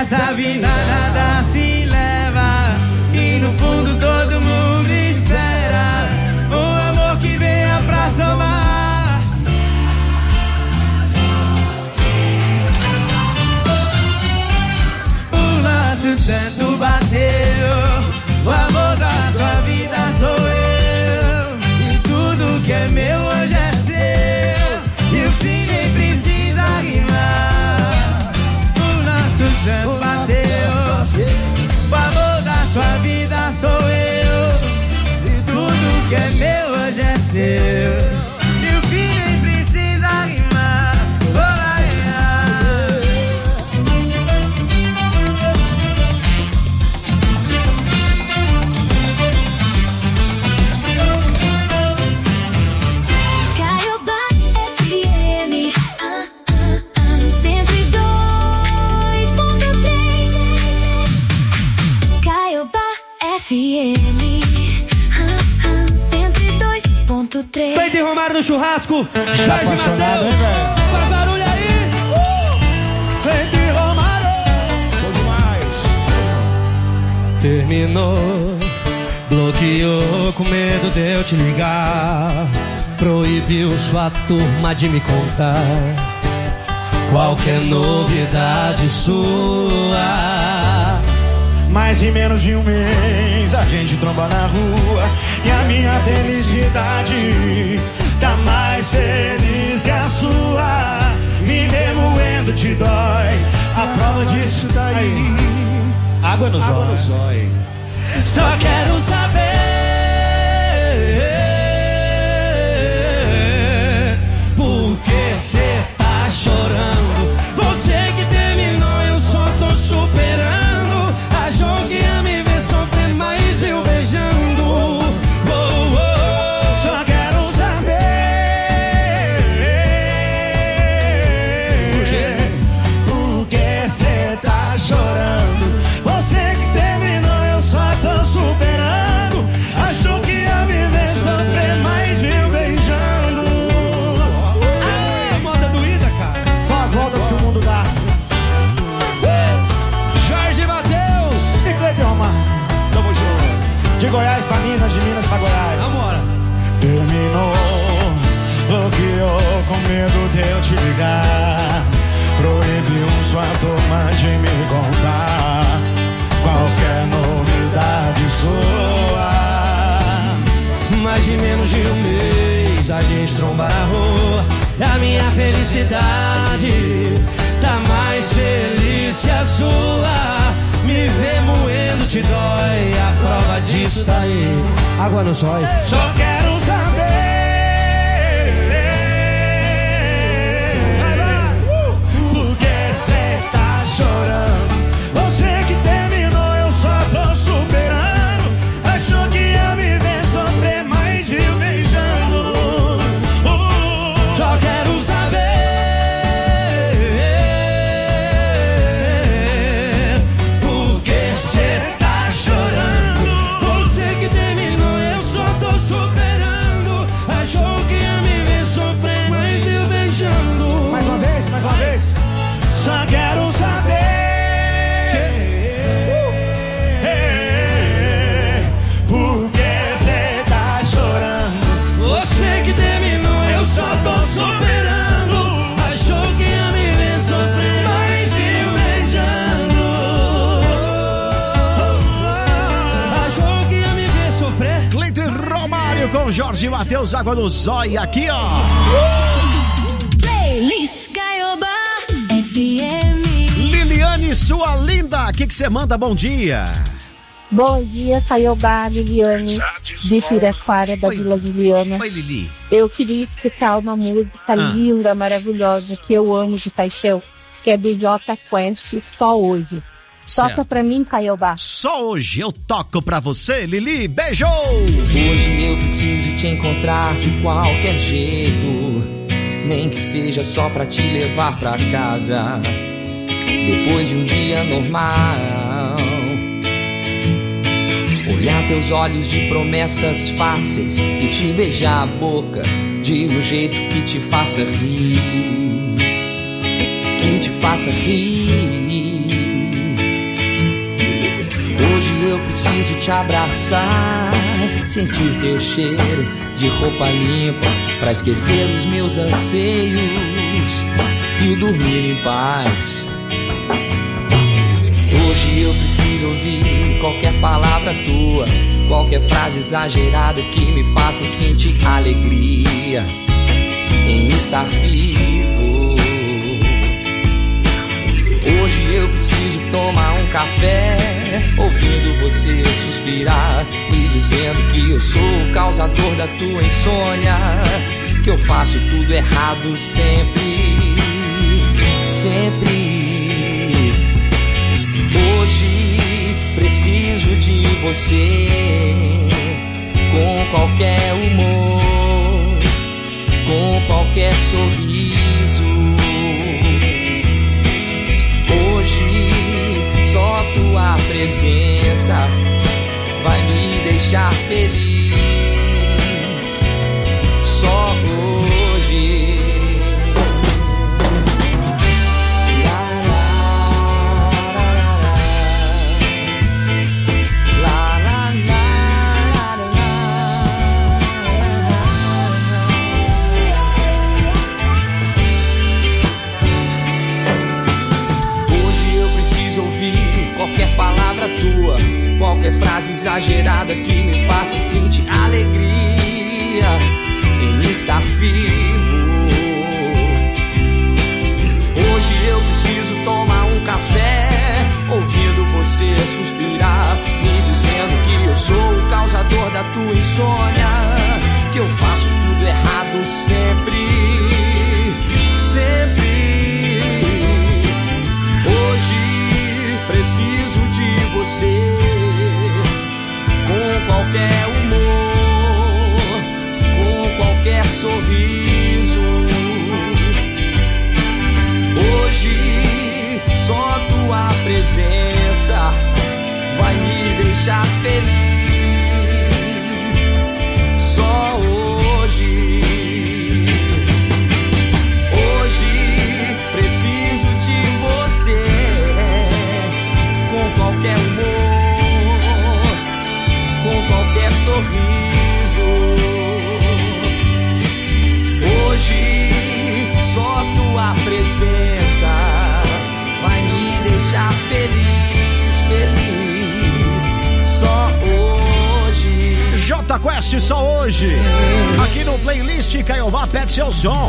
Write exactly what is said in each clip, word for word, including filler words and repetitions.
Nessa vida nada se leva e no fundo todo mundo espera um amor que venha pra somar. O nosso santo bateu, o amor da sua vida sou eu, e tudo que é meu hoje é seu, e o fim nem precisa rimar. O nosso santo bateu, o amor da sua vida sou eu, e tudo que é meu hoje é seu, e o fim nem precisa rimar. Olá, Caiobá F M, ah, ah, ah, cento e dois ponto três. Caiobá F M, ah, ah, cento e dois ponto três. Cleiton e Romário no churrasco, Jorge apaixonado, Matheus, hein, velho? faz barulho aí. Cleiton e Romário. Show demais. Terminou, bloqueou com medo de eu te ligar, proibiu sua turma de me contar qualquer novidade sua. Mais em menos de um mês a gente tromba na rua, e a minha felicidade tá mais feliz que a sua. Me remoendo te dói, a prova disso daí. Água no zóio. Só quero saber por que cê tá chorando. Você que terminou, eu só tô superando. Achou que ia me ver sofrendo, mas eu beijando. Oh, oh. Só quero saber por que cê tá chorando. Você que terminou, eu só tô superando. Achou que ia me ver sofrer, mas viu beijando. Ah, moda doída, cara. São as voltas que o mundo dá. Jorge Matheus. E Cleiton Romário, tamo junto. De Goiás pra Minas, de Minas pra Goiás. Vambora. Terminou, bloqueou com medo de eu te ligar, proibiu sua turma de me contar qualquer novidade sua. Mais de menos de um mês a gente tromba na rua, e a minha felicidade tá mais feliz que a sua. Me ver moendo te dói, a prova disso tá aí. Água no zóio. Só quero saber uh, por que cê tá chorando. Você que terminou, eu só tô superando. Achou que ia me ver sofrer, mas viu beijando. uh, Só quero saber por que cê tá chorando. Você que terminou, eu só tô superando. Achou que ia me ver sofrer, mas viu beijando. Mais uma vez, mais uma vez. Só quero saber por que cê tá chorando. Você que terminou, eu só tô superando. Achou que ia me ver sofrer, mas viu beijando. Achou que ia me ver sofrer. Cleiton e Romário com Jorge Matheus, Água no zóio aqui, ó. Playlist Caiobá F M. Liliane, sua linda, o que que você manda? Bom dia. Bom dia, Caiobá, Liliane, de Piraquara, da Oi. Vila Juliana. Oi, Lili. Eu queria escutar uma música linda, maravilhosa, que eu amo de paixão, que é do Jota Quest, Só Hoje. Toca Certo. pra mim, Caiobá. Só hoje eu toco pra você, Lili. Beijo! Hoje eu preciso te encontrar de qualquer jeito, nem que seja só pra te levar pra casa, depois de um dia normal. Olhar teus olhos de promessas fáceis e te beijar a boca de um jeito que te faça rir, que te faça rir. eu preciso te abraçar, sentir teu cheiro de roupa limpa, pra esquecer os meus anseios e dormir em paz. Hoje eu preciso ouvir qualquer palavra tua, qualquer frase exagerada que me faça sentir alegria em estar vivo. Hoje eu preciso tomar um café, ouvindo você suspirar e dizendo que eu sou o causador da tua insônia, que eu faço tudo errado sempre, sempre. Hoje preciso de você, com qualquer humor, com qualquer sorriso. Hoje só tua presença vai me deixar feliz. Só hoje. Qualquer palavra tua, qualquer frase exagerada que me faça sentir alegria em estar vivo. Hoje eu preciso tomar um café, ouvindo você suspirar, me dizendo que eu sou o causador da tua insônia, que eu faço tudo errado sempre, sempre. Preciso de você, com qualquer humor, com qualquer sorriso. Hoje só tua presença vai me deixar feliz. Só hoje. Hoje preciso de você, com qualquer humor, com qualquer sorriso. Hoje só tua presença vai me deixar feliz, feliz. Só hoje. J Quest, só hoje. Aqui no Playlist Caiobá, pede seu som.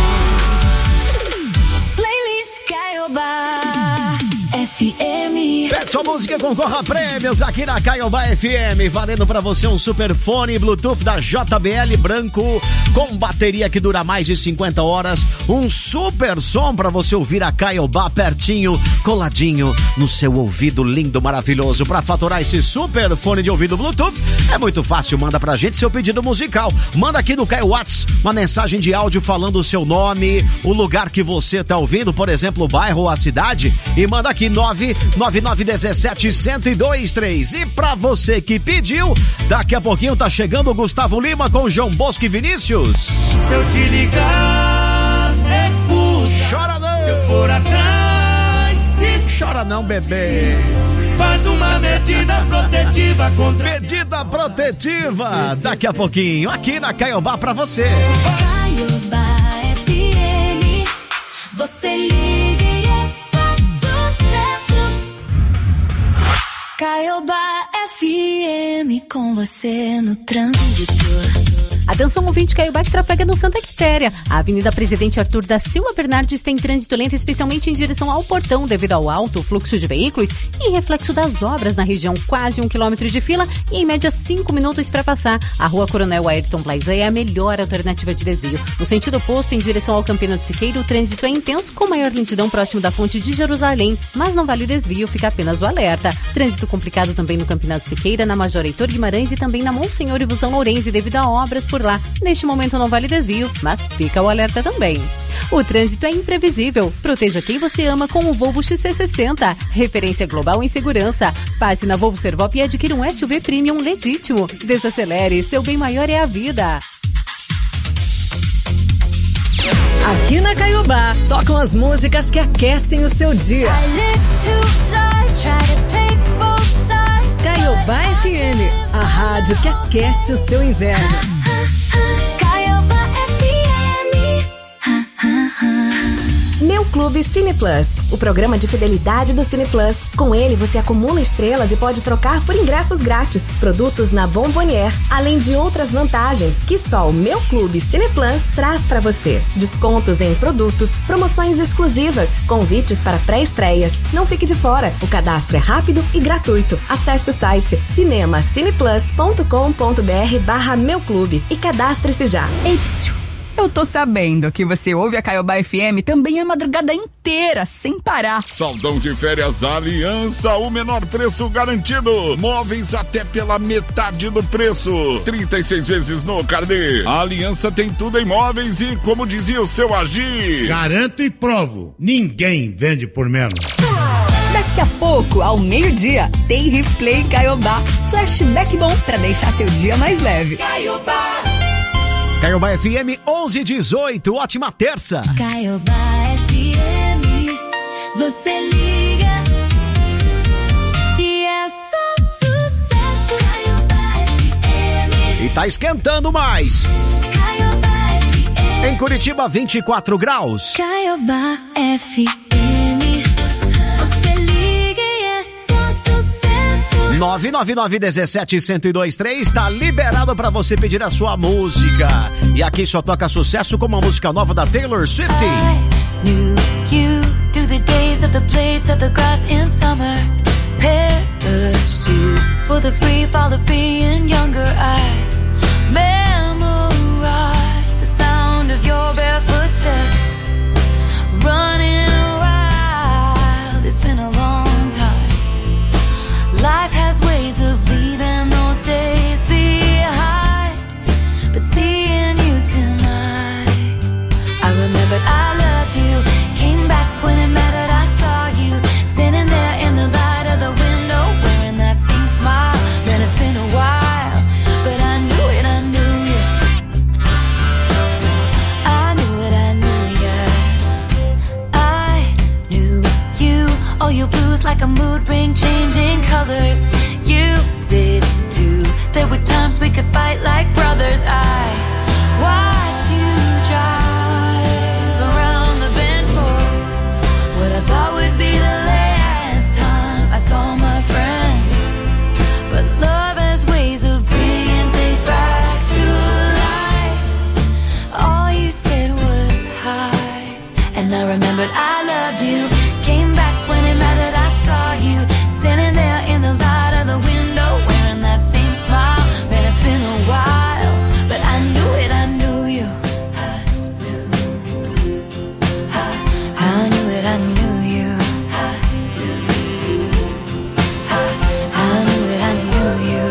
Playlist Caiobá F M. Pede sua música, concorra a prêmios aqui na Caiobá F M. Valendo pra você um superfone Bluetooth da J B L branco com bateria que dura mais de cinquenta horas. Um super som pra você ouvir a Caiobá pertinho, coladinho no seu ouvido lindo, maravilhoso. Pra faturar esse superfone de ouvido Bluetooth é muito fácil. Manda pra gente seu pedido musical. Manda aqui no Caio Whats uma mensagem de áudio falando o seu nome, o lugar que você tá ouvindo, por exemplo, o bairro ou a cidade, e manda aqui nove nove nove um sete zero zero dois três. E pra você que pediu, daqui a pouquinho tá chegando o Gustavo Lima com João Bosco e Vinícius. Se eu te ligar, recusa. Chora não. Se eu for atrás, se Chora não, bebê. faz uma medida protetiva contra... Medida protetiva, daqui a pouquinho, aqui na Caiobá pra você. Caiobá F M, você liga e é só sucesso. Caiobá F M, com você no trânsito. Atenção, ouvinte Caiobá que trafega no Santa Quitéria. A Avenida Presidente Arthur da Silva Bernardes tem trânsito lento, especialmente em direção ao portão, devido ao alto fluxo de veículos e reflexo das obras na região. Quase um quilômetro de fila e em média cinco minutos para passar. A Rua Coronel Ayrton Plaza é a melhor alternativa de desvio. No sentido oposto, em direção ao Campina do Siqueiro, o trânsito é intenso, com maior lentidão próximo da fonte de Jerusalém, mas não vale o desvio, fica apenas o alerta. Trânsito complicado também no Campina do Siqueira, na Major Heitor Guimarães e também na Monsenhor e São Lourenço, devido a obras por lá. Neste momento não vale desvio, mas fica o alerta também. O trânsito é imprevisível. Proteja quem você ama com o Volvo X C sessenta. Referência global em segurança. Passe na Volvo Servop e adquira um S U V Premium legítimo. Desacelere, seu bem maior é a vida. Aqui na Caiobá, tocam as músicas que aquecem o seu dia. Caiobá Caiobá F M, a rádio que aquece o seu inverno. Caiobá F M. Meu Clube Cine Plus, o programa de fidelidade do Cine Plus. Com ele, você acumula estrelas e pode trocar por ingressos grátis, produtos na Bombonier, além de outras vantagens que só o Meu Clube Cine Plus traz para você. Descontos em produtos, promoções exclusivas, convites para pré-estreias. Não fique de fora, o cadastro é rápido e gratuito. Acesse o site cinemacineplus.com.br barra Meu Clube e cadastre-se já. Ei, psiu. Eu tô sabendo que você ouve a Caiobá F M também a madrugada inteira, sem parar. Saldão de férias Aliança, o menor preço garantido. Móveis até pela metade do preço. trinta e seis vezes no carnê. A Aliança tem tudo em móveis e, como dizia o seu Agir, garanto e provo, ninguém vende por menos. Daqui a pouco, ao meio-dia, tem Replay Caiobá. Flashback bom pra deixar seu dia mais leve. Caiobá. Caiobá F M onze e dezoito, ótima terça. Caiobá F M, você liga e é só sucesso. Caiobá F M. E tá esquentando mais. Caiobá F M. Em Curitiba, vinte e quatro graus. Caiobá F M, você liga e é só sucesso. nove nove nove um sete, um zero dois três, tá liberado pra você pedir a sua música. E aqui só toca sucesso com uma música nova da Taylor Swift. I knew you through the days of the blades of the grass in summer. Parachutes for the free fall of being younger. I memorized the sound of your barefoot steps. Running wild, it's been a long time. Life has ways of leaving those days behind, but seeing you tonight, I remembered I loved you. Came back when it mattered, I saw you standing there in the light of the window, wearing that same smile. Man, it's been a while, but I knew it, I knew you. I knew it, I knew you. I knew you. Oh, your blues like a mood ring, changing colors. You did too. There were times we could fight like brothers. I watched you drive around the bend for what I thought would be the last time I saw my friend. But love has ways of bringing things back to life. All you said was hi, and I remembered I loved you. Came back when it mattered, I saw you standing there in the light of the window, wearing that same smile. Man, it's been a while, but I knew it, I knew you. I knew, I knew it, I knew you. I knew it, I knew you.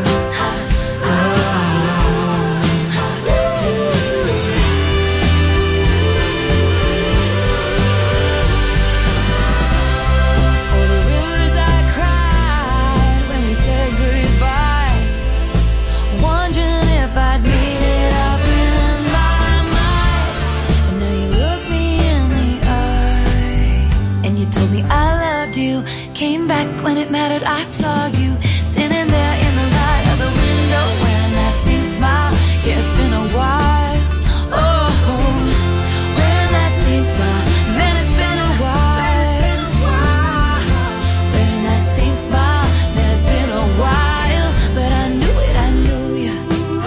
Oh, the rivers I cried when we said goodbye, wondering if I'd made it up in my mind. And now you look me in the eye, and you told me I loved you. Came back when it mattered, I saw you standing there in the light of the window, wearing that same smile. Yeah, it's been a while. Oh, wearing that same smile. Man, it's been a while. Wearing that same smile. Man, it's been a while, but I knew it, I knew you.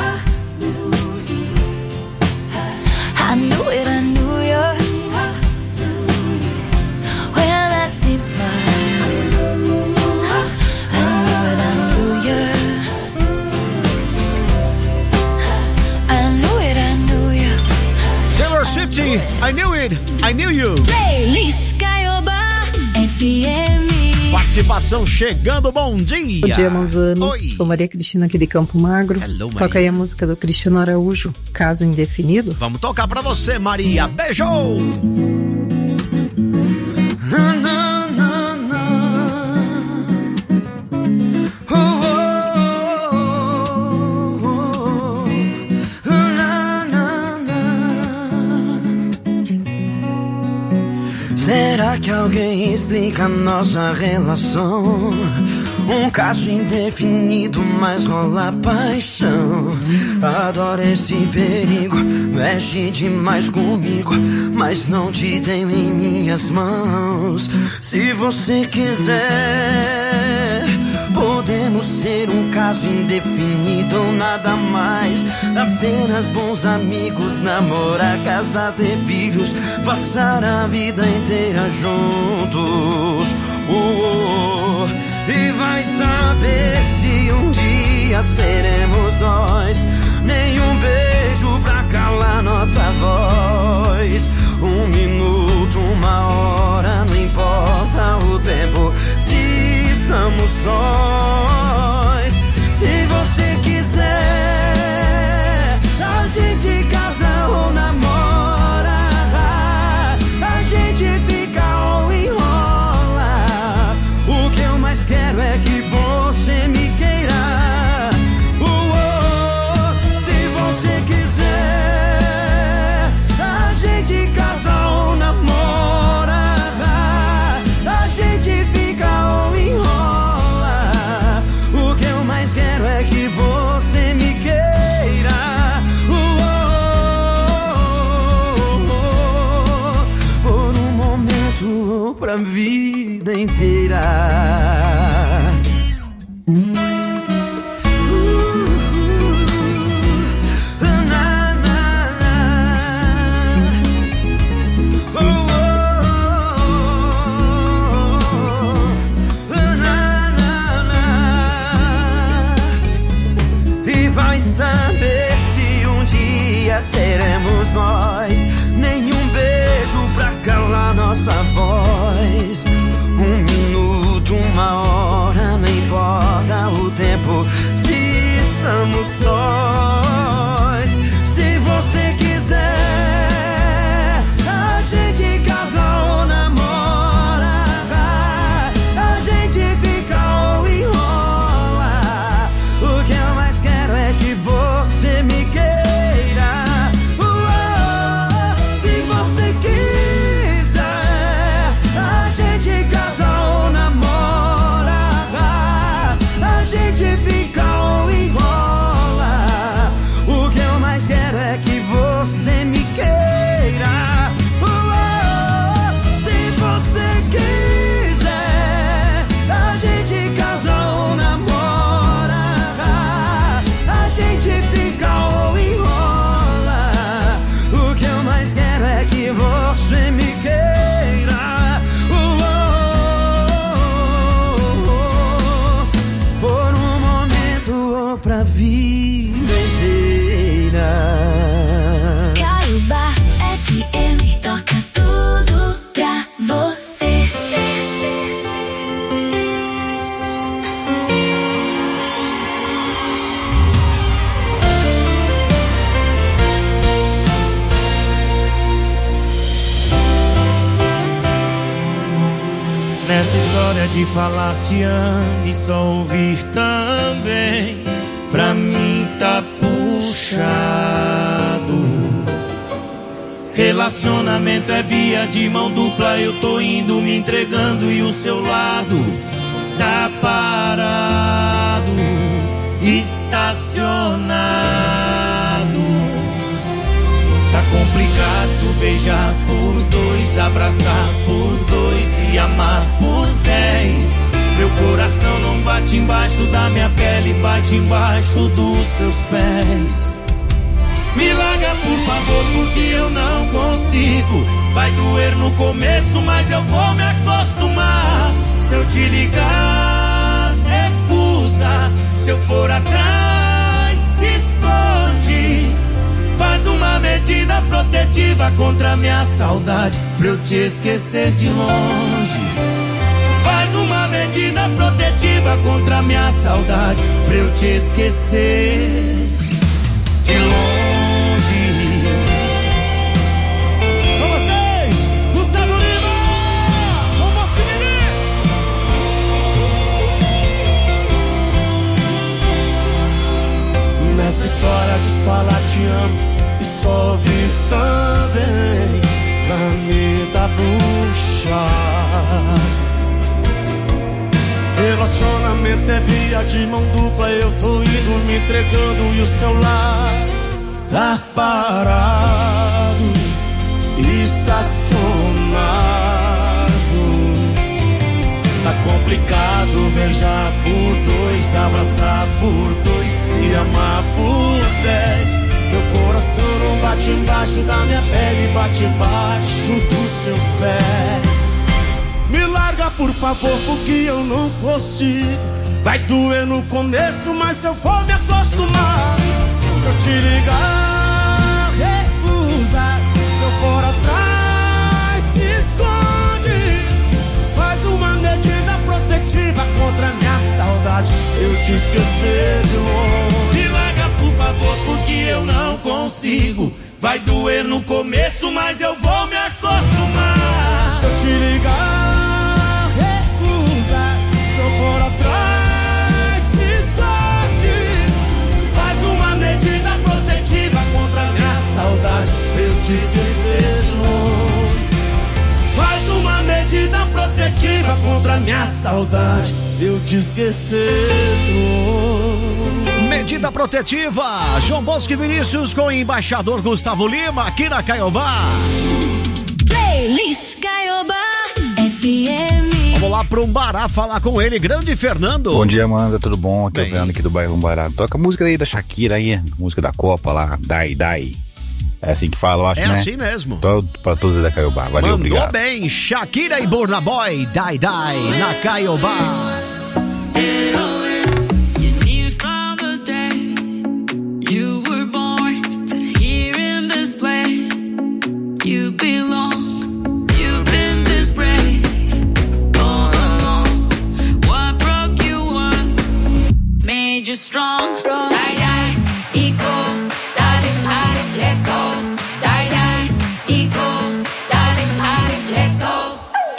I knew it, I knew you. Wearing that same smile. I knew it, I knew you. I knew it, I knew you. Taylor Swift, I knew it, I knew you. Playlist Caiobá F M. Participação chegando, bom dia. Bom dia, Manzano. Oi. Sou Maria Cristina aqui de Campo Magro. Hello, Maria. Toca aí a música do Cristiano Araújo, Caso Indefinido. Vamos tocar pra você, Maria. Beijo! Será que alguém explica a nossa relação? Um caso indefinido, mas rola paixão. Adoro esse perigo, mexe demais comigo, mas não te tenho em minhas mãos. Se você quiser, podemos ser um caso indefinido ou nada mais. Apenas bons amigos, namorar, casar, ter filhos, passar a vida inteira juntos. Oh, oh, oh. E vai saber se um dia seremos nós. Nenhum beijo pra calar nossa voz. Um minuto, uma hora, não importa o tempo, se estamos sós. Se você quiser, a gente casa ou namora, a gente fica ou enrola. O que eu mais quero é que você me queira. Uh, oh, se você quiser, a gente casa ou namora, a gente fica ou enrola. O que eu mais quero é que você me queira. Uh, oh, oh, oh, por um momento ou pra vida inteira. Saber se um dia seremos nós. Nenhum beijo pra calar nossa voz. Um minuto, uma hora, não importa o tempo, se estamos sós. Se você quiser, a gente casa ou namora, a gente fica ou enrola. O que eu mais quero é que você me queira. Uh, oh, se você quiser, a gente casa ou namora, a gente fica ou enrola. O que eu mais quero é que você me queira. Uh, oh, se você quiser, a gente casa ou namora, a gente fica ou enrola. O que eu mais quero é que você me queira. Uh, oh, oh, oh, por um momento ou pra vida inteira. Caiobá F M toca tudo pra você. Nessa história de falar te amo e só ouvir também, pra mim tá puxado. Relacionamento é via de mão dupla, eu tô indo me entregando e o seu lado tá parado, estacionado. Tá complicado beijar por dois, abraçar por dois e amar por dez. Meu coração não bate embaixo da minha pele, bate embaixo dos seus pés. Me larga por favor, porque eu não consigo. Vai doer no começo, mas eu vou me acostumar. Se eu te ligar, recusa. Se eu for atrás, se esconde. Faz uma medida protetiva contra a minha saudade, pra eu te esquecer de longe. Faz uma medida protetiva contra a minha saudade, pra eu te esquecer de longe. Com vocês, Gustavo Lima, com Bosco Menezes. Nessa história de falar te amo e só ouvir também, pra me dar puxar. Relacionamento Casamento é via de mão dupla, eu tô indo me entregando e o celular tá parado, estacionado. Tá complicado beijar por dois, abraçar por dois, se amar por dez. Meu coração não bate embaixo da minha pele, bate embaixo dos seus pés. Me larga por favor, porque eu não consigo. Vai doer no começo, mas eu vou me acostumar. Se eu te ligar, recusa. Se eu for atrás, se esconde. Faz uma medida protetiva contra a minha saudade, eu te esquecer de longe. Me larga por favor, porque eu não consigo. Vai doer no começo, mas eu vou me acostumar. Se eu te ligar, recusa. Se eu for atrás, se esconde. Faz uma medida protetiva contra a minha saudade, eu te esquecer de longe. Faz uma medida protetiva contra a minha saudade, eu te esquecer de longe. Medida protetiva, João Bosco e Vinícius com o embaixador Gustavo Lima aqui na Caiobá. Playlist Caiobá F M. Vamos lá pro Umbará falar com ele, grande Fernando. Bom dia, Amanda, tudo bom? Aqui é Bem. o Fernando aqui do bairro Umbará. Toca a música aí da Shakira aí, música da Copa lá, Dai Dai. É assim que fala, eu acho, É né? assim mesmo. Todo, pra todos da Caiobá, valeu, Mandou obrigado. bem, Shakira e Burna Boy, Dai Dai, na Caiobá. You were born here in this place. You belong. You've been this brave all along. What broke you once made you strong. Die, die, equal, darling, darling, let's go. Die, die, equal, darling, darling, let's go.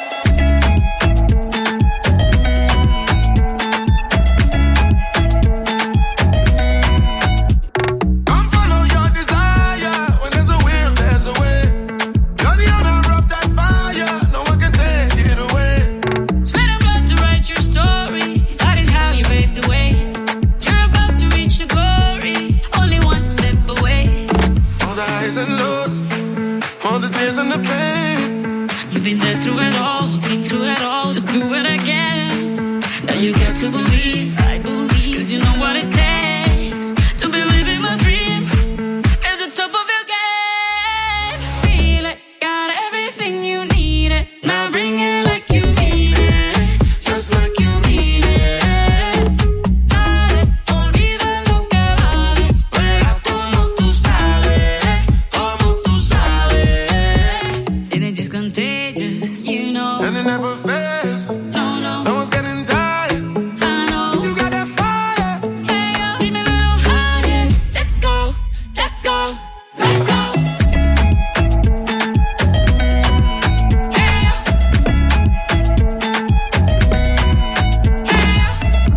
You've been there through it all, been through it all, just do it again. Now you got to believe, I believe, cause you know what it takes to believe in my dream. At the top of your game, feel it, got everything you need it. Now bring it like you mean it, just like you mean it. Dale, olvida lo que vale, juega como tú sabes, como tú sabes. And it just contagious, you know. And it never fails. No, no. No one's getting tired. I know. You got that fire. Hey, yo, dime lo higher. Let's go, let's go, let's go. Hey, yo. Hey, yo.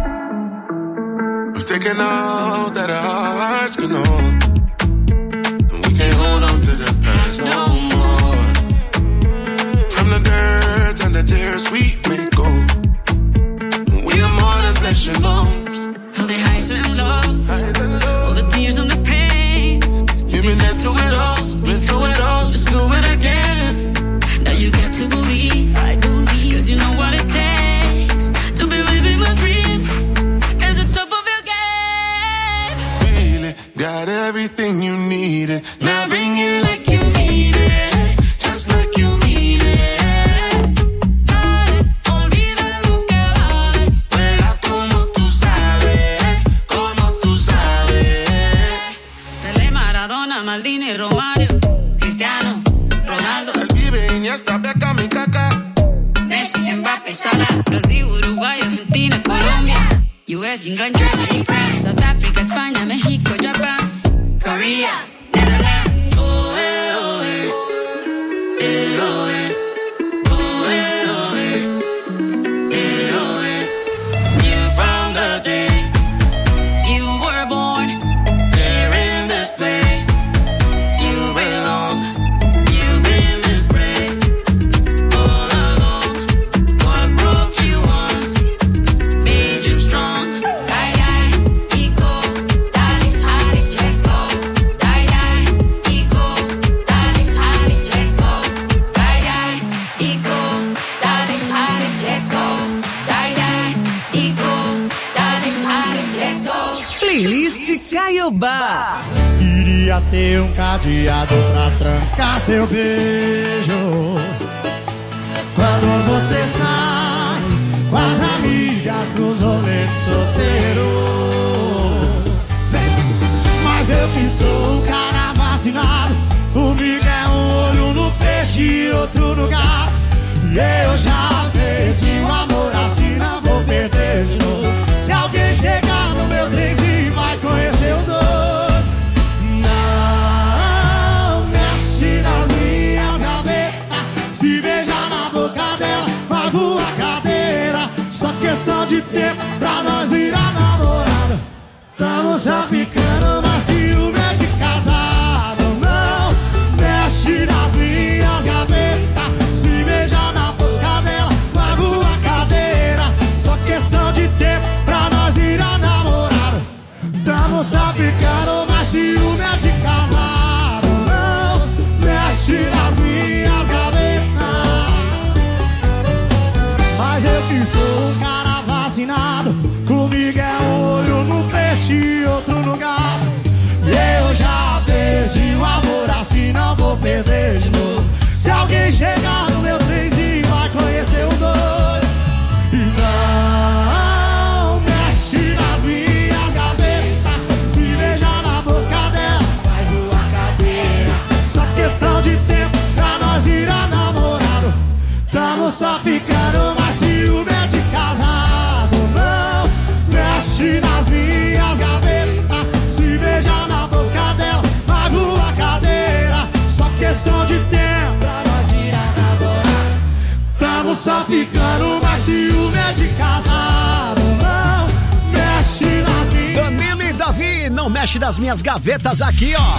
We've taken all that our hearts can hold, and we can't hold on to the past no more. From the dirt and the tears we may go, and we are more than flesh and bones. All the highs and lows, all the tears and the pain. You've been there through it all, been through it all, just do it again. Now you got to believe, I believe, cause you know what it takes to believe in my dream. At the top of your game, Feel it, got everything you needed. Now bring it like you need it, just like you mean it. dale, olvida lo que vale. Juega como tú sabes, como tú sabes. Pelé, Maradona, Maldini, Romario, Cristiano, Ronaldo, El vive Iniesta, Beckham y Kaká. Messi, Mbappé, Salah, Brasil, Uruguay, Argentina, Colombia, U S, England, Germany, France, South Africa, España, México, Japan, Korea, Netherlands. Oh, eh, oh, eh. Eh, oh, eh. Oh, eh, oh, eh. Eh, oh, eh. From the day you were born There in this place, you belong. You've been this brave all along. What broke you once made you strong. Caiobá. Queria ter um cadeado pra trancar seu beijo. Quando você sai com as amigas pros rolês solteiro. Mas eu que sou um cara vacinado, comigo é um olho no peixe e outro no gato. E eu já perdi o amor assim, não vou perder de novo. Se alguém chegar no meu trenzinho vai conhecer o doido. Não mexe nas minhas gavetas, se beijar na boca dela vai voar cadeira. Só questão de tempo pra nós virar namorado. Tamo só ficando, mas ciúme é de casado. Não mexe nas minhas gavetas, se beijar na boca dela vai voar cadeira. Só questão de tempo pra nós virar namorado. Tamo só ficando, mas ciúme é de casado. Não mexe nas minhas gavetas. Mas eu que sou um cara vacinado, comigo é um olho no peixe e outro no gato. E eu já perdi o amor assim, não vou perder de novo. Se alguém chegar no meu trenzinho vai conhecer o doido. E não mexe nas minhas gavetas, se beijar na boca dela vai voar cadeira. Só questão de tempo pra nós virar namorado. Tamo só ficando, mas ciúme é de casado. Não mexe nas minhas gavetas, se beijar na boca dela vai voar cadeira. Só questão de tempo pra nós virar namorado. Tamo só ficando, mas ciúme é de casado. Não mexe nas minhas. Danilo e Davi, não mexe nas minhas gavetas aqui, ó.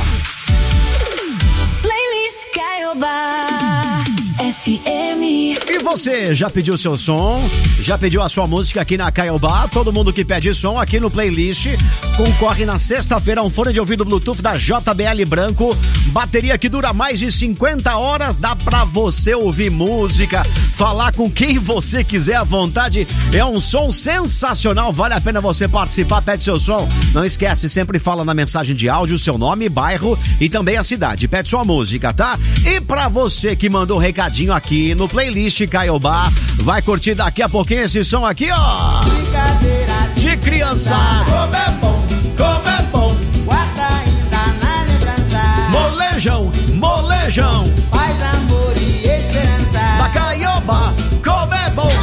Playlist Caiobá F M. E você, já pediu seu som? Já pediu a sua música aqui na Caiobá? Todo mundo que pede som aqui no playlist concorre na sexta-feira a um fone de ouvido Bluetooth da J B L branco. Bateria que dura mais de cinquenta horas. Dá pra você ouvir música, falar com quem você quiser à vontade. É um som sensacional, vale a pena você participar. Pede seu som. Não esquece, sempre fala na mensagem de áudio seu nome, bairro e também a cidade. Pede sua música, tá? E pra você que mandou recadinho aqui no playlist Caiobá, vai curtir daqui a pouquinho esse som aqui, ó. De criança. Como é bom, como é bom, guarda ainda na lembrança. Molejão, molejão. Paz, amor e esperança. Da Caiobá, como é bom.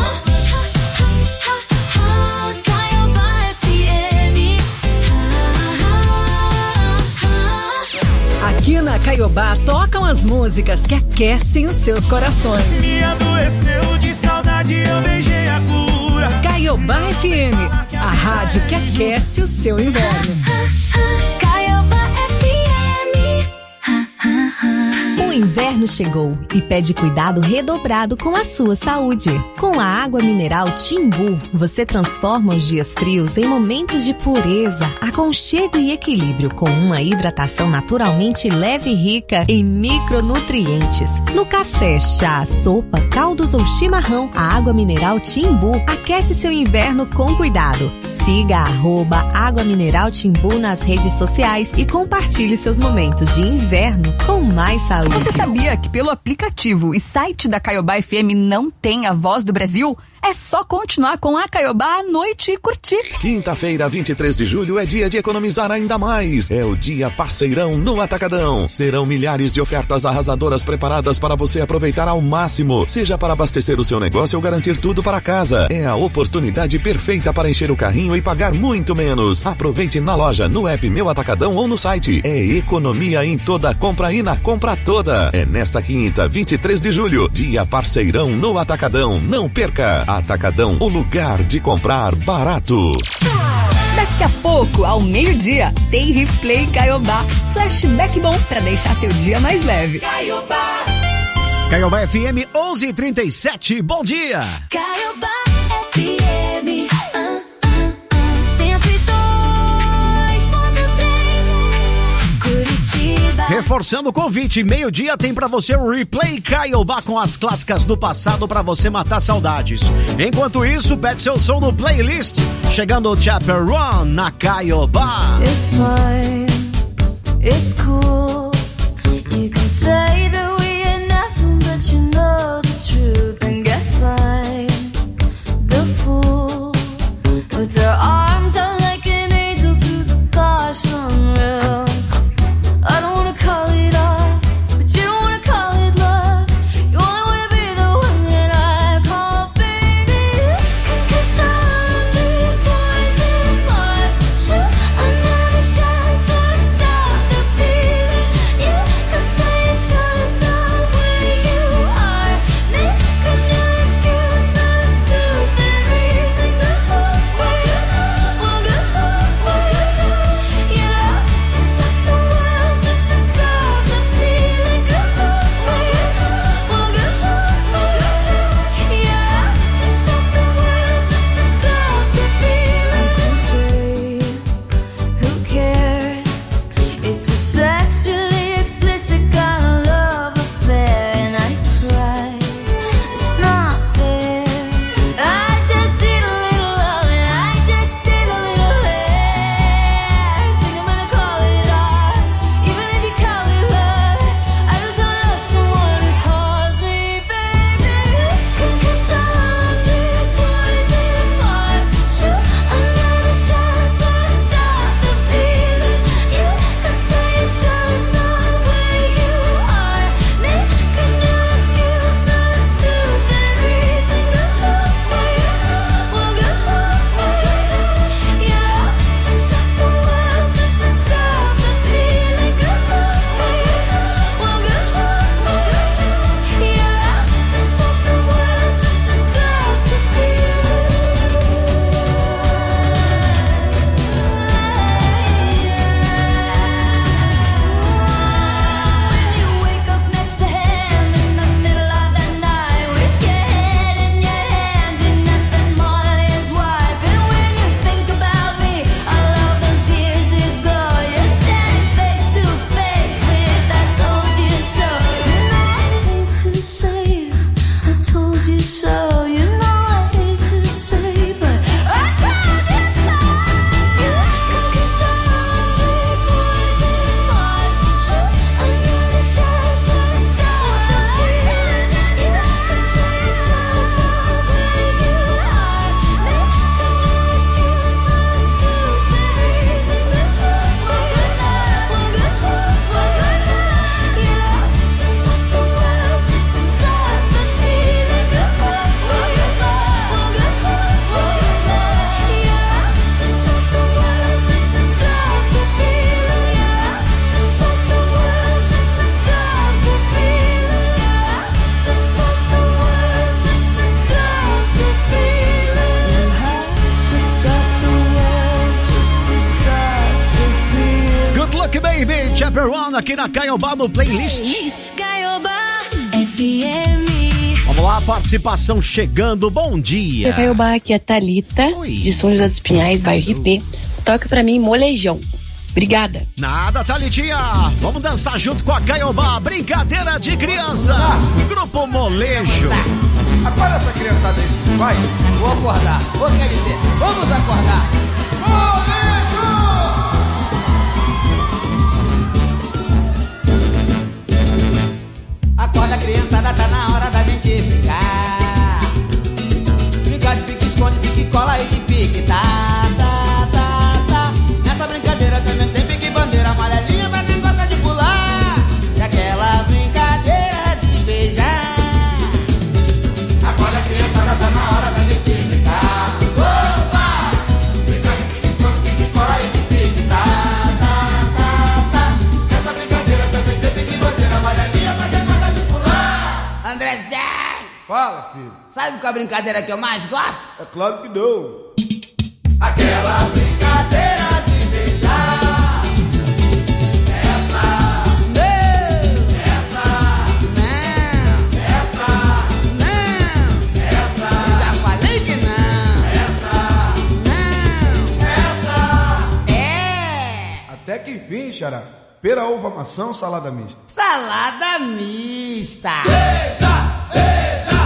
Caiobá F M. Aqui na Caiobá tocam as músicas que aquecem os seus corações. Me adoeceu de saudade, eu beijei a cura. Caiobá F M, a rádio que aquece o seu inverno. Caiobá F M. O inverno chegou e pede cuidado redobrado com a sua saúde. Com a água mineral Timbu, você transforma os dias frios em momentos de pureza, aconchego e equilíbrio, com uma hidratação naturalmente leve e rica em micronutrientes. No café, chá, sopa, caldos ou chimarrão, a água mineral Timbu aquece seu inverno com cuidado. Siga arroba Água Mineral Timbu nas redes sociais e compartilhe seus momentos de inverno com mais saúde. Você sabia que pelo aplicativo e site da Caiobá F M não tem a voz do Brasil? É só continuar com a Caiobá à noite e curtir. Quinta-feira, vinte e três de julho, é dia de economizar ainda mais. É o dia parceirão no Atacadão. Serão milhares de ofertas arrasadoras preparadas para você aproveitar ao máximo. Seja para abastecer o seu negócio ou garantir tudo para casa. É a oportunidade perfeita para encher o carrinho e pagar muito menos. Aproveite na loja, no app Meu Atacadão ou no site. É economia em toda compra e na compra toda. É nesta quinta, vinte e três de julho, dia parceirão no Atacadão. Não perca! Atacadão, o lugar de comprar barato. Daqui a pouco, ao meio-dia, tem Replay Caiobá. Flashback bom pra deixar seu dia mais leve. Caiobá. Caiobá F M onze e trinta e sete, bom dia. Caiobá F M. Uh, uh, uh, cento e dois ponto três. Curitiba. Reforçando o convite, meio-dia tem pra você o Replay Caiobá com as clássicas do passado pra você matar saudades. Enquanto isso, pede seu som no playlist, chegando o Chapter One na Caiobá. It's fine, it's cool. You can say that we ain't nothing, but you know the truth. And guess I'm the fool with their arms out like an angel through the car sunroof. I don't wanna call it off, but you don't wanna call it love. You only wanna be the one that I call baby. Cause I'm the poison Mars. Shoot another shot to stop the feeling. You could say it's just the way you are. Make a new excuse, no stupid reason. Go away, well, go away. Yeah, to stop the world, just to stop the feeling. Go away, well, go away. Yeah, to stop the world, just to stop the feeling. Crochet, who cares? It's a sexually explicit kind of love affair, and I cry. It's not fair. I just need a little love, and I just need a little hair. Think I'm gonna call it art, even if you call it love. I just wanna love someone who calls me baby. Cause I'm the poison Mars. Shoot another shot to stop the feeling. You could say it's just the way you are. Make a new excuse, no stupid reason. Go away, well, go away. Yeah, to stop the world, just to stop the feeling. Go away, well, go away. Yeah, to stop the world, just to stop the feeling. You wake up next to him in the middle of the night with your head in your hands, you're nothing more than his wife. And when you think about me, all of those years ago, you're standing face to face with I told you so. You know I hate to say I told you so. You know I hate to say, but I told you so. You cause I'm the poison Mars. Shoot another shot to stop the feeling. You could say it's just the way you are. Make a new excuse, no stupid reason. Go away, well, go away. Yeah, to stop the world, just to stop the feeling. Go away, well, go away. Yeah, to stop the world, just to stop the feeling. Yeah, to stop the world, just to stop the feeling. Yeah, to stop the world, just to stop the feeling. You have to stop the world, just to stop the feeling. Good luck, baby! Chapter One aqui na Caiobá no playlist. Caiobá F M. Vamos lá, participação chegando, bom dia. Caiobá, aqui é a Thalita, de São José dos Pinhais, bairro I P. Toca pra mim Molejão. Obrigada. Nada, Thalitinha. Vamos dançar junto com a Caiobá, brincadeira de criança. Grupo Molejo. Acorda essa criançada aí, vai. Vou acordar, vou quer dizer, vamos acordar. Molejo! Acorda, criançada, tá na hora da gente brincar. Brincar de pique, esconde, pique, cola e de pique, tá, tá, tá, tá. Nessa brincadeira também tem pique, bandeira amarelinha pra quem gosta de pular. E aquela brincadeira de beijar. Acorda, criançada, tá na hora da gente brincar. Opa! Brincar de pique, esconde, pique, cola e de pique, tá, tá, tá, tá. Nessa brincadeira também tem pique, bandeira amarelinha pra quem gosta de pular. Andrezé! Fala, filho. Sabe qual é a brincadeira que eu mais gosto? É claro que não. Aquela brincadeira de beijar. Essa, não. Essa, não. Essa, não. Essa, eu já falei que não. Essa, não. Essa, é. Até que enfim, xará. Pera, uva, maçã, salada mista. Salada mista. Beija, beija.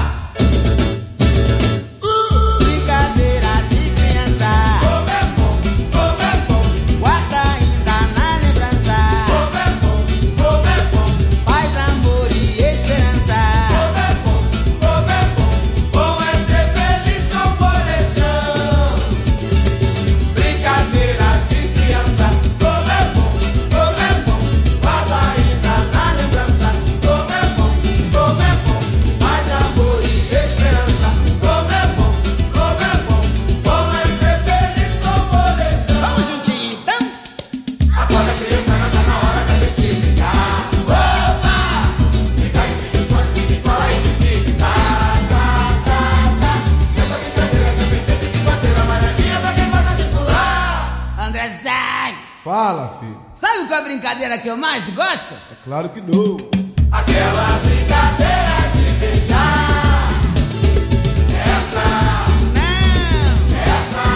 Uh, brincadeira de criança. Como é bom, como é bom. Guarda ainda na lembrança. Como é bom, como é bom. Paz, amor e esperança. Como é bom, como é bom. Bom é ser feliz com bolejão. Brincadeira de criança. Como é bom, como é bom. Guarda ainda na lembrança. Como é bom, como é bom. Paz, amor e esperança. Como é bom, como é bom. Bom é ser feliz com bolejão. Vamos juntinho então? Acorda, criançada, tá na hora da gente brincar. Opa! Fica aí, fica esconde, fica cola e fica. Tá, tá, tá, tá. Essa brincadeira também tem pique bater a amarelinha pra quem gosta de pular. Andrezai, Fala, filho. sabe qual é a brincadeira que eu mais gosto? É claro que não. Aquela brincadeira de beijar. Essa, Não, essa,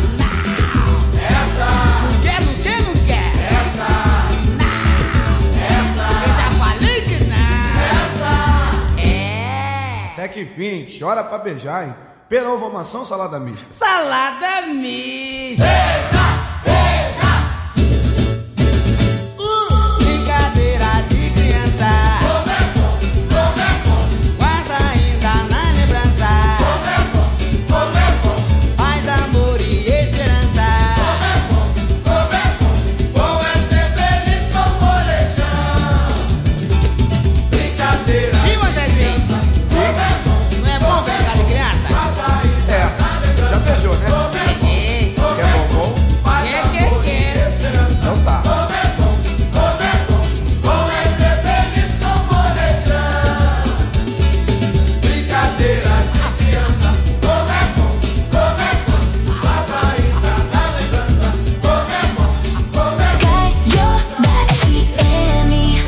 essa, não quer, não quer, não quer. essa, essa, Eu já falei que não. essa. É. Até que fim, chora pra beijar, hein? Pera, uva, maçã, salada mista. Salada mista. Beija, beija. Uh, brincadeira de criança. Como é bom, como é bom. Guarda ainda na lembrança. Como é bom, como é bom. Paz, amor e esperança. Como é bom, como é bom. Bom é ser feliz com bolejão. Brincadeira E o Andrezinho? como é bom. Não é bom brincar de criança? Guarda ainda É, já beijou, né? Beijei. Quer bombom? Quer, quer, quer. Então tá. Como é bom, como é bom. Bom é ser feliz com bolejão. Brincadeira de criança. Como é bom, como é bom. Guarda ainda na lembrança. Como é bom, como é bom. Caiobá F M.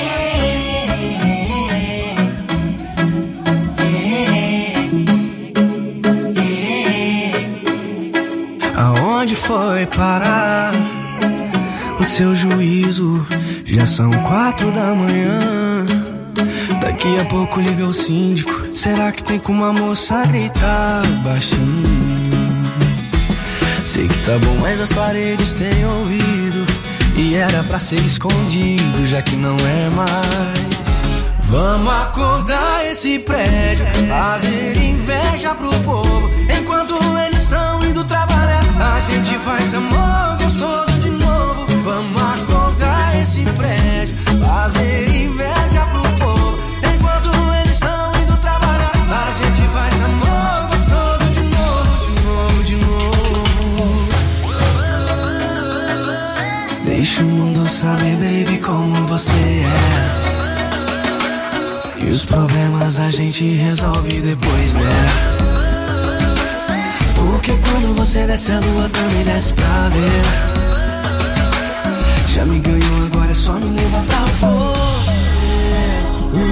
Aonde foi parar o seu juízo? Já são quatro da manhã. Daqui a pouco liga o síndico. Será que tem como a moça gritar baixinho? Sei que tá bom, mas as paredes têm ouvido. E era pra ser escondido, já que não é mais. Vamos acordar esse prédio, fazer inveja pro povo. Enquanto eles estão indo trabalhar, a gente faz amor gostoso de novo. Vamos acordar esse prédio, fazer inveja pro povo. Enquanto eles estão indo trabalhar, a gente faz amor gostoso de novo, de novo, de novo. Deixa o mundo saber, baby, como você é. E os problemas a gente resolve depois, né? Porque quando você desce a lua também desce pra ver. Já me ganhou, agora é só me levar pra você.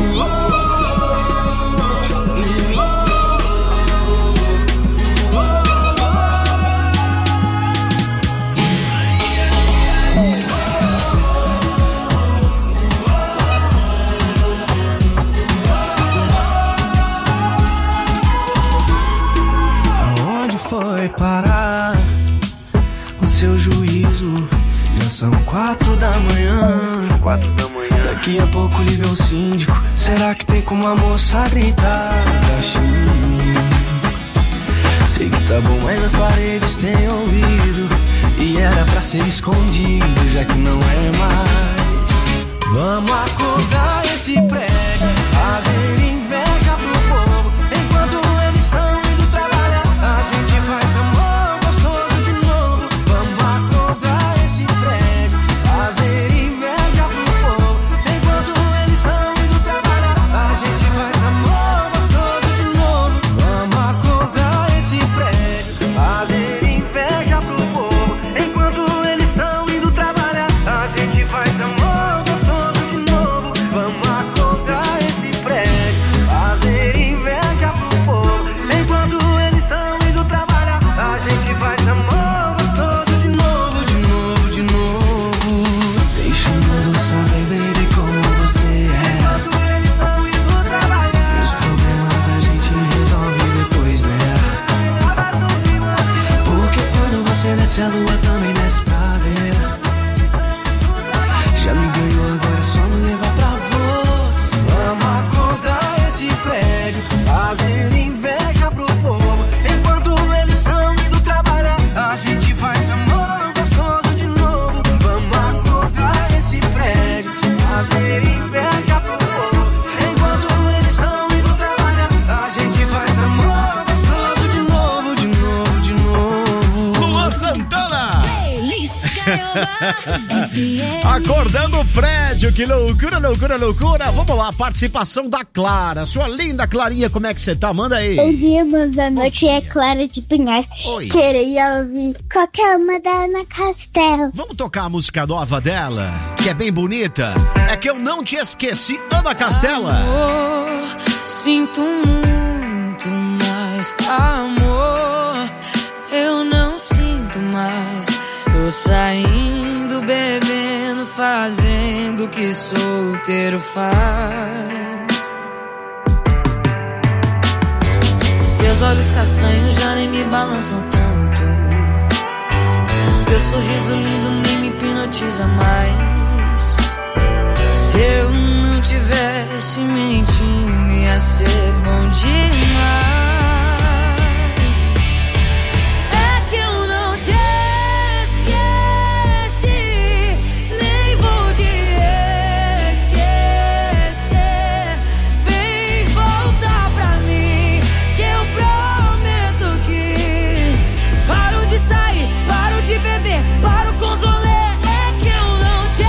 Aonde foi parar o seu juízo? Já são quatro da manhã. Quatro da manhã. Daqui a pouco liga o síndico. Será que tem como a moça gritar baixinho? Sei que tá bom, mas as paredes têm ouvido. E era pra ser escondido, já que não é mais. Vamos acordar esse prédio, fazer inveja pro povo. Enquanto eles estão indo trabalhar, a gente faz amor gostoso de novo. Vamos acordar esse prédio, fazer inveja pro povo. Enquanto eles estão indo trabalhar, a gente faz amor gostoso de novo. Vamos acordar esse prédio, fazer inveja pro povo. Enquanto eles estão indo trabalhar, a gente faz amor gostoso de novo. Vamos acordar esse prédio, Acordando o prédio, que loucura, loucura, loucura. Vamos lá, participação da Clara. Sua linda Clarinha, como é que você tá? Manda aí. Bom dia, boa noite, é Clara de Pinhais. Oi. Queria ouvir qualquer uma da Ana Castela. Vamos tocar a música nova dela, que é bem bonita. É que eu não te esqueci, Ana Castela. Amor, sinto muito mais amor. Eu não sinto mais. Tô saindo, bebendo, fazendo o que solteiro faz. Seus olhos castanhos já nem me balançam tanto. Seu sorriso lindo nem me hipnotiza mais. Se eu não tivesse mentindo, ia ser bom demais. É que eu não te esqueci, nem vou te esquecer. Vem voltar pra mim, que eu prometo que paro de sair, paro de beber, paro com os rolês. É que eu não te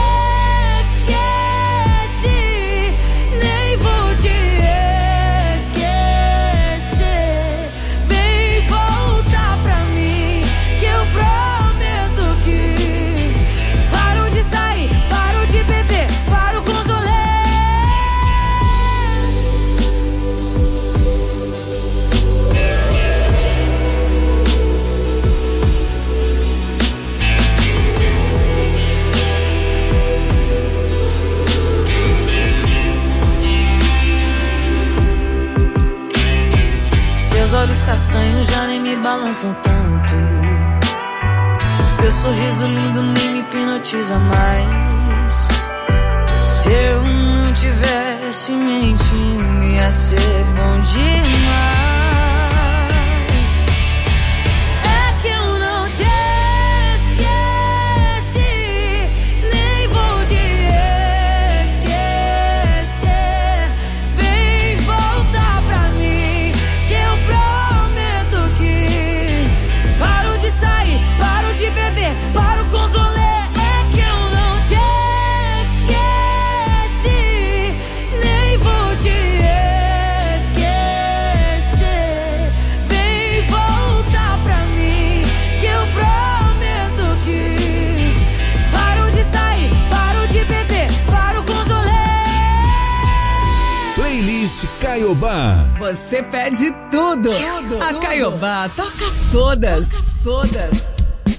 esqueci, nem vou te esquecer. Vem voltar pra mim, que eu prometo que paro de sair, paro de beber, paro com os rolês. Seus olhos castanhos já nem me balançam tanto. Seu sorriso lindo nem me hipnotiza mais. Se eu não tivesse mentindo, ia ser bom demais. É que eu não te esqueci, nem vou te esquecer. Vem voltar pra mim, que eu prometo que paro de sair, paro de beber, paro com os rolês. É que eu não te esqueci, nem vou te esquecer. Vem voltar pra mim, que eu prometo que paro de sair, paro de beber, paro com os rolês. Playlist Caiobá. Você pede tudo. A Caiobá toca todas. Todas.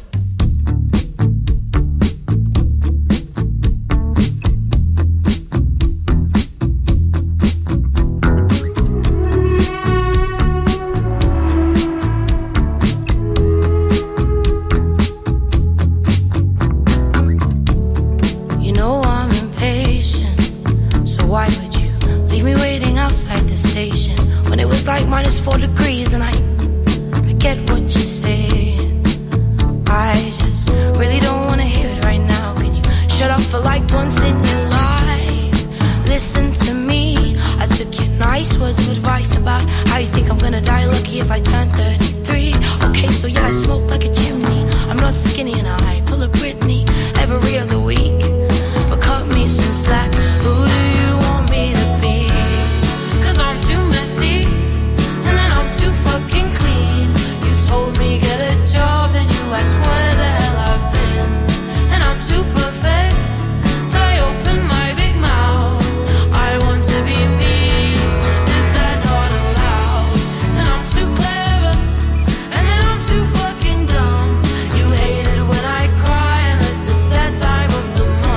You know I'm impatient, so why would you leave me waiting outside the station when it was like minus four degrees? And I, I get what you're saying. I just really don't wanna hear it right now. Can you shut up for like once in your life? Listen to me. I took your nice words of advice about how you think I'm gonna die lucky if I turn thirty-three. Okay, so yeah, I smoke like a chimney. I'm not skinny and I pull a Britney every other week. But cut me some slack. Who do you want me to be? Cause I'm too messy, and then I'm too fucking clean. You told me get a job, and you asked where the hell I've been. And I'm too perfect, till I open my big mouth. I want to be me, is that not allowed? And I'm too clever, and then I'm too fucking dumb. You hate it when I cry, unless it's that time of the month.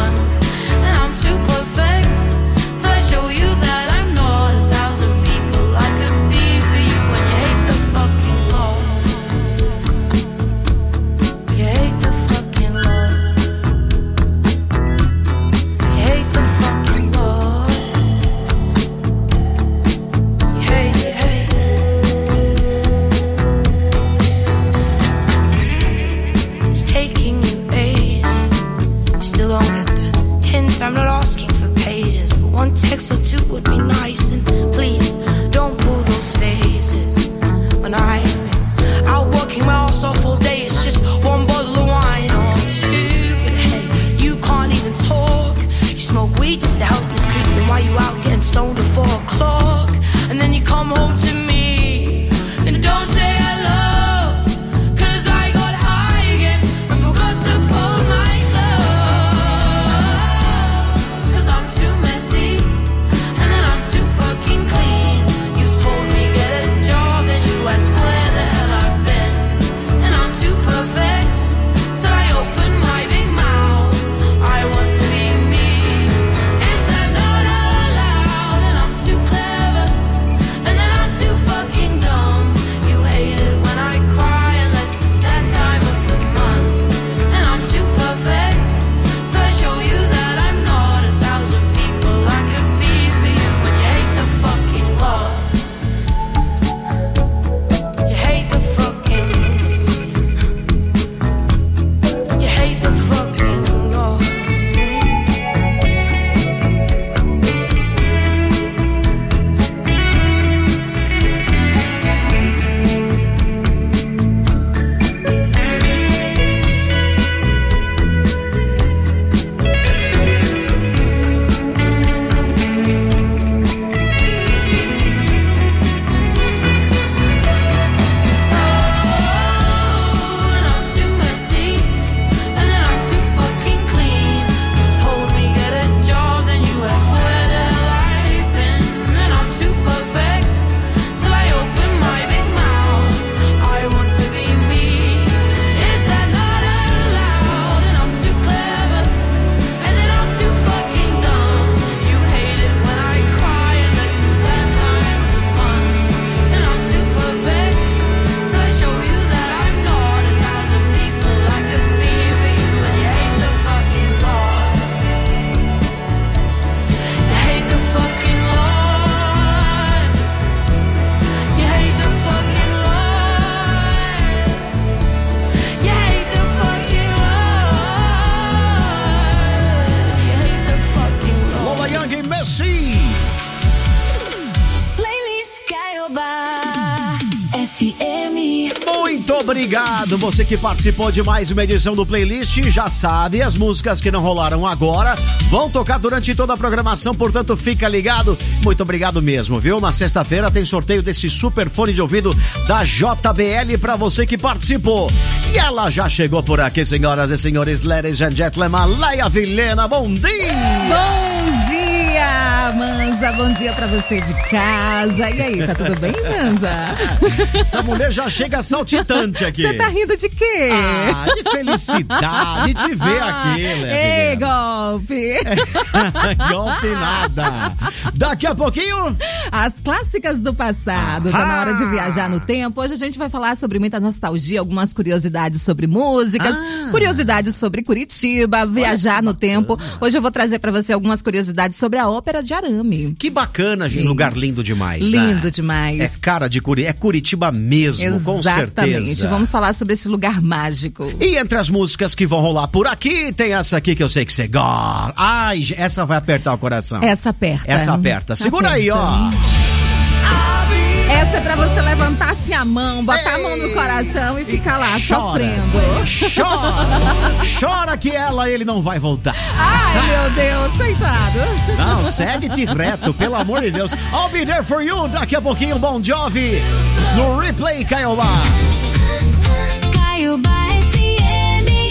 obrigado. Você que participou de mais uma edição do Playlist, já sabe, as músicas que não rolaram agora vão tocar durante toda a programação, portanto fica ligado. Muito obrigado mesmo, viu? Na sexta-feira tem sorteio desse super fone de ouvido da J B L pra você que participou. E ela já chegou por aqui, senhoras e senhores, ladies and gentlemen, Leia Vilhena, bom dia! Bom dia, Manza, bom dia pra você de casa. E aí, tá tudo bem, Manza? Essa mulher já chega saltitante aqui. Você tá rindo de quê? Ah, de felicidade de te ver aqui, Leia. Ei, golpe! Golpe nada. Daqui a pouquinho... As clássicas do passado, tá na hora de viajar no tempo. Hoje a gente vai falar sobre muita nostalgia, algumas curiosidades sobre músicas, ah. curiosidades sobre Curitiba, viajar no tempo. Hoje eu vou trazer pra você algumas curiosidades sobre a Ópera de Arame. Que bacana, gente. Lugar lindo demais, Lindo né? demais. É cara de Curitiba, é Curitiba mesmo, Exatamente. Com certeza. Exatamente. Vamos falar sobre esse lugar mágico. E entre as músicas que vão rolar por aqui, tem essa aqui que eu sei que você gosta. Ai, essa vai apertar o coração. Essa aperta. Essa aperta. Segura aperta. aí, ó. Essa é pra você levantar assim a mão, botar Ei, a mão no coração e ficar lá chora, sofrendo. Chora! Chora que ela, ele não vai voltar. Ai, meu Deus, coitado. Não, segue-te reto, pelo amor de Deus. I'll be there for you. Daqui a pouquinho, Bon Jovi no Replay Caiobá. Caiobá F M.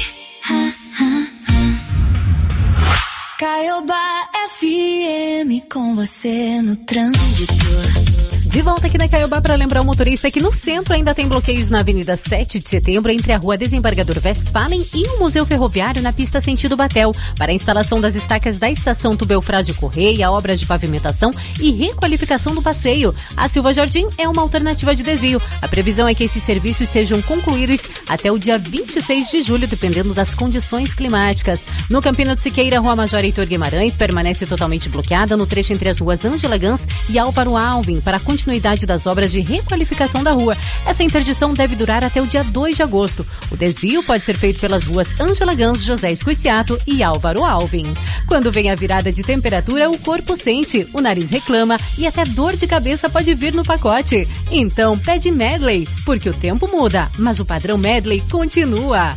Caiobá F M com você no trânsito. De volta aqui na Caiobá para lembrar o motorista que no centro ainda tem bloqueios na Avenida sete de Setembro entre a Rua Desembargador Westphalen e o Museu Ferroviário na pista sentido Batel para a instalação das estacas da estação Tubelfrade Correia, obras de pavimentação e requalificação do passeio. A Silva Jardim é uma alternativa de desvio. A previsão é que esses serviços sejam concluídos até o dia vinte e seis de julho, dependendo das condições climáticas. No Campina do Siqueira, Rua Major Heitor Guimarães permanece totalmente bloqueada no trecho entre as ruas Ângela Gans e Álvaro Alvim para a continuidade das obras de requalificação da rua. Essa interdição deve durar até o dia dois de agosto. O desvio pode ser feito pelas ruas Ângela Gans, José Escoiciato e Álvaro Alvim. Quando vem a virada de temperatura, o corpo sente, o nariz reclama e até dor de cabeça pode vir no pacote. Então pede Medley, porque o tempo muda, mas o padrão Medley continua.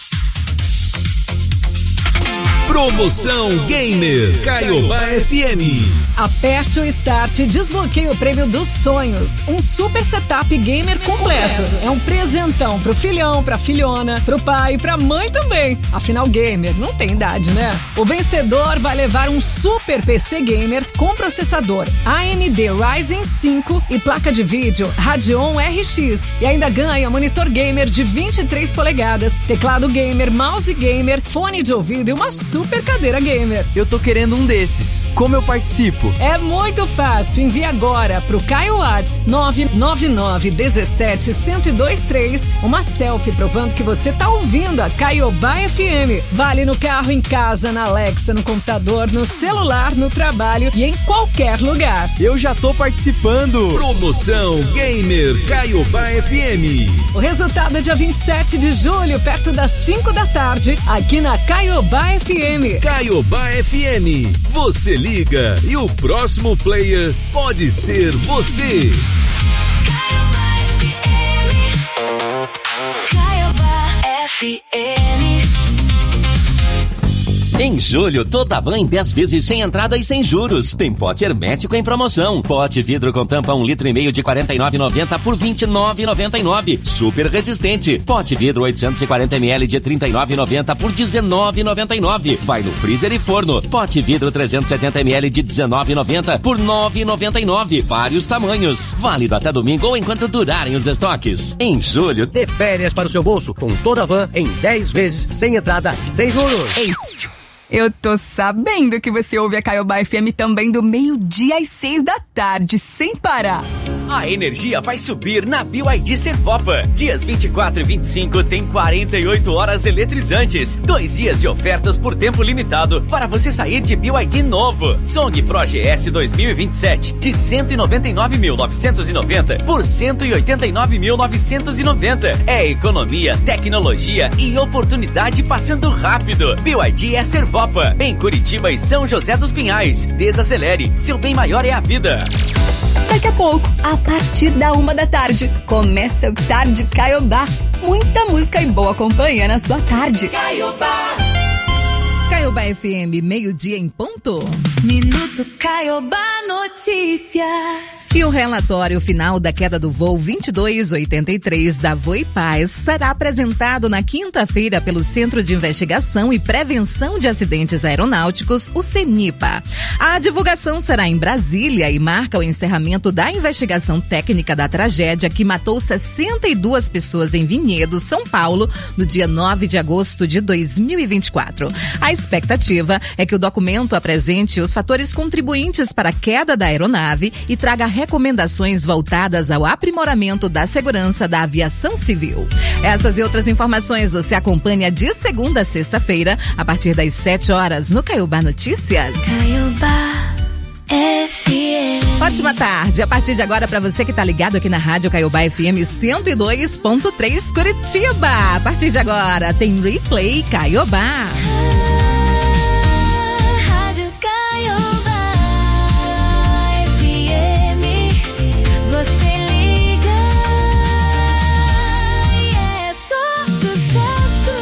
Promoção Gamer Caiobá F M. Aperte o Start e desbloqueie o prêmio dos sonhos. Um super setup gamer completo. É um presentão pro filhão, pra filhona, pro pai e pra mãe também. Afinal, gamer não tem idade, né? O vencedor vai levar um super P C gamer com processador A M D Ryzen cinco e placa de vídeo Radeon R X. E ainda ganha monitor gamer de vinte e três polegadas, teclado gamer, mouse gamer, fone de ouvido e uma super cadeira gamer. Eu tô querendo um desses. Como eu participo? É muito fácil. Envie agora pro Caio Whats nove nove nove um sete um zero dois três uma selfie provando que você tá ouvindo a Caiobá F M. Vale no carro, em casa, na Alexa, no computador, no celular, no trabalho e em qualquer lugar. Eu já tô participando. Promoção Gamer Caiobá F M. O resultado é dia vinte e sete de julho, perto das cinco da tarde, aqui na Caiobá F M. Caiobá F M. Você liga e o próximo player pode ser você. Caiobá F M. Em julho, toda van em dez vezes sem entrada e sem juros. Tem pote hermético em promoção. Pote vidro com tampa um litro e meio de quarenta e nove reais e noventa centavos por vinte e nove reais e noventa e nove centavos. Super resistente. Pote vidro oitocentos e quarenta mililitros de trinta e nove reais e noventa centavos por dezenove reais e noventa e nove centavos. Vai no freezer e forno. Pote vidro trezentos e setenta mililitros de dezenove reais e noventa centavos por nove reais e noventa e nove centavos. Vários tamanhos. Válido até domingo ou enquanto durarem os estoques. Em julho, dê férias para o seu bolso com toda a van em dez vezes sem entrada, sem juros. Ei, eu tô sabendo que você ouve a Caiobá F M também do meio-dia às seis da tarde, sem parar. A energia vai subir na B Y D Servopa. Dias vinte e quatro e vinte e cinco tem quarenta e oito horas eletrizantes. Dois dias de ofertas por tempo limitado para você sair de B Y D novo. Song Pro G S dois mil e vinte e sete de cento e noventa e nove mil novecentos e noventa por cento e oitenta e nove mil novecentos e noventa. É economia, tecnologia e oportunidade passando rápido. B Y D é Servopa, em Curitiba e São José dos Pinhais. Desacelere, seu bem maior é a vida. Daqui a pouco, a partir da uma da tarde, começa o Tarde Caiobá. Muita música e boa companhia na sua tarde. Caiobá. Caiobá F M, meio-dia em ponto. Minuto Caiobá Notícias. E o relatório final da queda do voo vinte e dois oitenta e três da Voipaz será apresentado na quinta-feira pelo Centro de Investigação e Prevenção de Acidentes Aeronáuticos, o CENIPA. A divulgação será em Brasília e marca o encerramento da investigação técnica da tragédia que matou sessenta e duas pessoas em Vinhedo, São Paulo, no dia nove de agosto de dois mil e vinte e quatro. A expectativa é que o documento apresente os fatores contribuintes para a queda da aeronave e traga recomendações voltadas ao aprimoramento da segurança da aviação civil. Essas e outras informações você acompanha de segunda a sexta-feira, a partir das sete horas, no Caiobá Notícias. Caiobá F M. Ótima tarde, a partir de agora para você que tá ligado aqui na Rádio Caiobá F M cento e dois ponto três Curitiba. A partir de agora tem Replay Caiobá. Rádio Caiobá F M. Você liga e é só sucesso.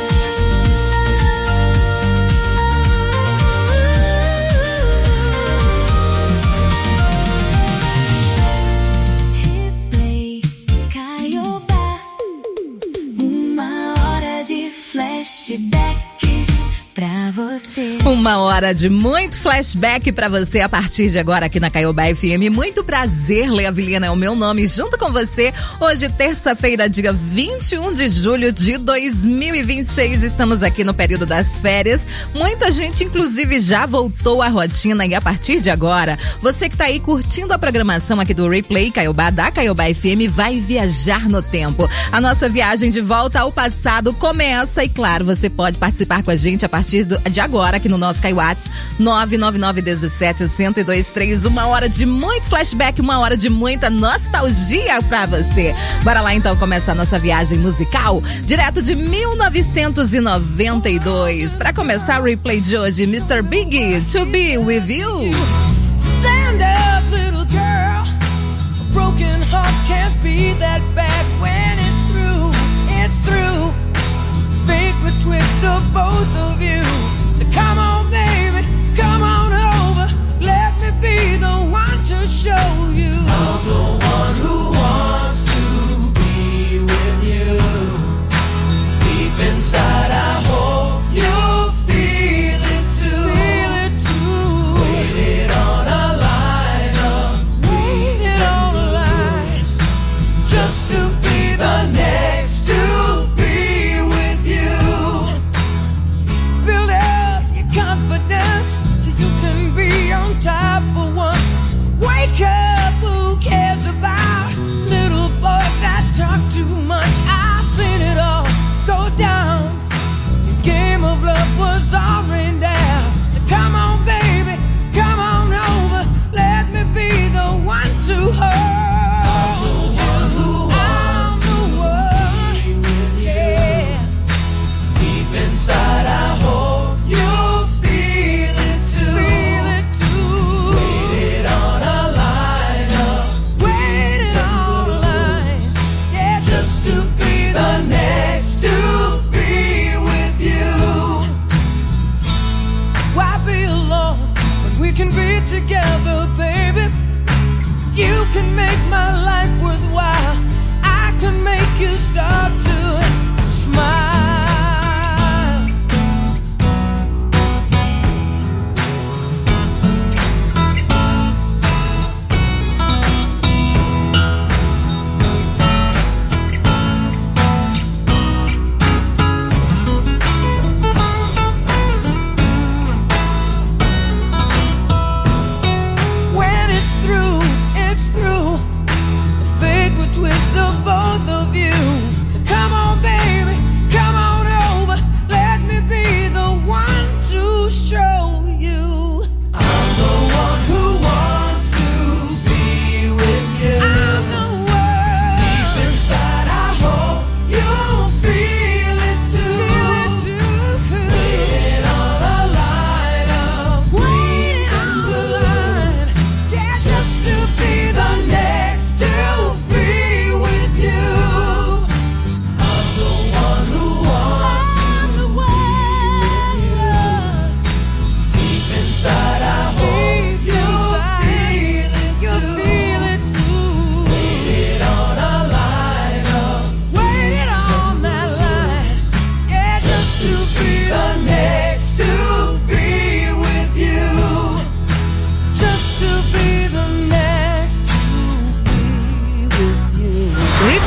Replay Caiobá. Uma hora de flashbacks pra você. Uma hora de muito flashback pra você a partir de agora aqui na Caiobá F M. Muito prazer, Lea Vilhena é o meu nome, junto com você. Hoje, terça-feira, dia vinte e um de julho de dois mil e vinte e seis. Estamos aqui no período das férias. Muita gente, inclusive, já voltou à rotina e a partir de agora, você que tá aí curtindo a programação aqui do Replay Caiobá, da Caiobá F M, vai viajar no tempo. A nossa viagem de volta ao passado começa e, claro, você pode participar com a gente a partir do, de agora aqui no nosso Caiwats nove nove nove um sete zero zero dois três. Uma hora de muito flashback, uma hora de muita nostalgia pra você. Bora lá então começar a nossa viagem musical direto de mil novecentos e noventa e dois. Pra começar o replay de hoje, mister Big, To Be With You. Stand up, little girl. A broken heart can't be that bad when it's through. It's through. Fate would twist of both of you. So come on, baby, come on over. Let me be the one to show you. I'm the one who wants to be with you. Deep inside, I hope you feel it too. Feel it too. Waited on a line of waited on a line just to be the next to be with you.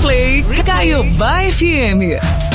Play Caiobá F M.